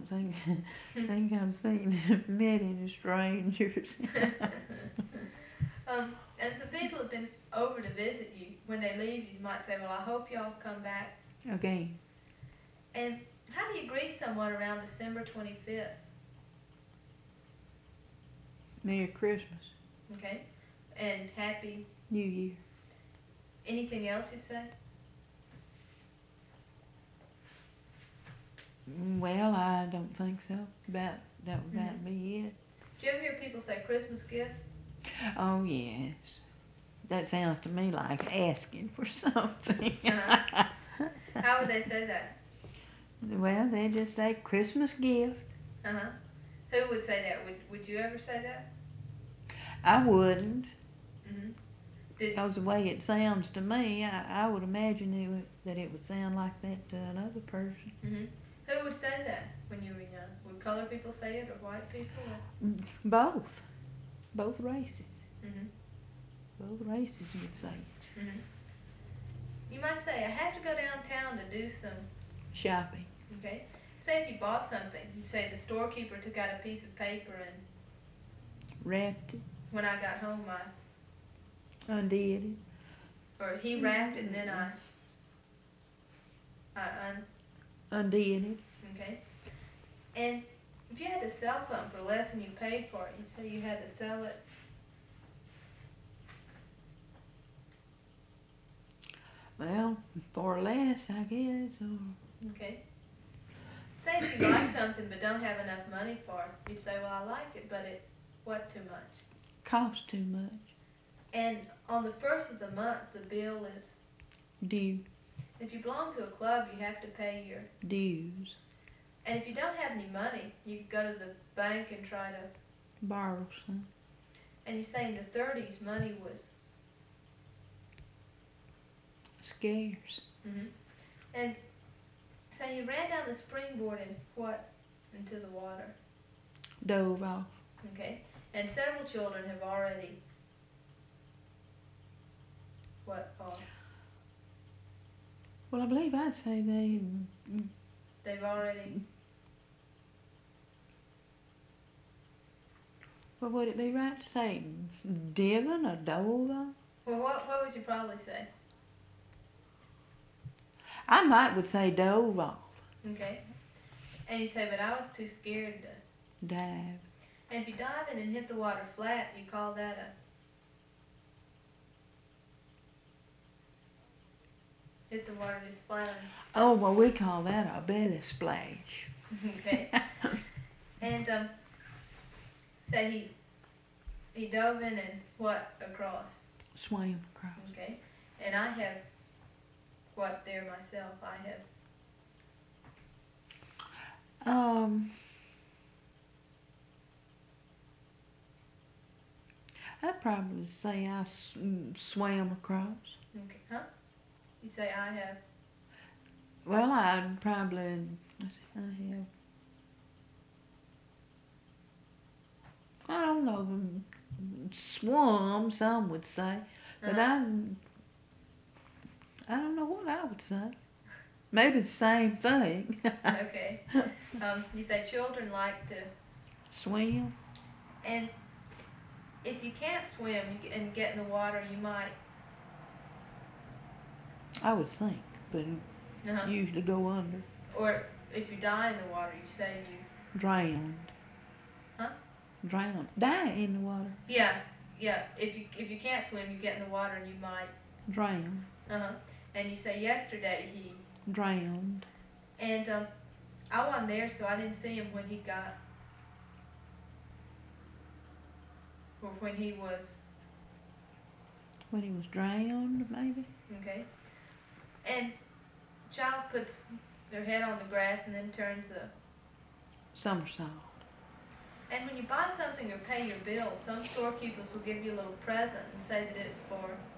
don't think I'm seeing met any strangers. And some people have been over to visit you. When they leave, you might say, "Well, I hope y'all come back." Okay. And how do you greet someone around December 25th? Merry Christmas. Okay. And Happy. New Year. Anything else you'd say? Well, I don't think so. That would about be it. Do you ever hear people say Christmas gift? Oh yes. That sounds to me like asking for something. Uh-huh. How would they say that? Well, they just say Christmas gift. Uh-huh. Who would say that? Would you ever say that? I wouldn't. Mm-hmm. Because the way it sounds to me, I would imagine that it would sound like that to another person. Mm-hmm. Who would say that when you were young? Would colored people say it or white people? Or? Both. Both races. Mm-hmm. Both races would say it. Mm-hmm. You might say, I have to go downtown to do some shopping. Okay. Say if you bought something, you say the storekeeper took out a piece of paper and wrapped it. When I got home, I undid it. Or he wrapped it and then undid it. Okay. And if you had to sell something for less than you paid for it, you'd say you had to sell it. Well, for less, I guess. Or... Okay. Say if you like something but don't have enough money for it, you say, well, I like it, but it, what too much? Costs too much. And on the first of the month, the bill is due. If you belong to a club, you have to pay your dues. And if you don't have any money, you go to the bank and try to borrow some. And you say in the 30s, money was scarce. Mm-hmm. And so you ran down the springboard and what into the water? Dove off. Okay. And several children have already what off? Well, I believe I'd say they've already. Well, would it be right to say divin or dove off? Well, what would you probably say? I would say dove off. Okay. And you say, but I was too scared to dive. And if you dive in and hit the water flat, you call that a hit the water just flat on. Oh, well, we call that a belly splash. Okay. And say he dove in and what across? Swam across. Okay. And I have what there myself? I have. I'd probably say I swam across. Okay. Huh? You say I have. Well, I'd probably. I have. I don't know. Swum, some would say, but I don't know what I would say. Maybe the same thing. Okay. You say children like to swim. And if you can't swim and get in the water, you might. I would sink, but usually go under. Or if you die in the water, you say you drowned. Huh? Drowned. Die in the water. Yeah. If you can't swim, you get in the water and you might drown. And you say yesterday he drowned. And I wasn't there, so I didn't see him when he got. Or when he was. When he was drowned, maybe. Okay. And child puts their head on the grass and then turns a somersault. And when you buy something or pay your bill, some storekeepers will give you a little present and say that it's for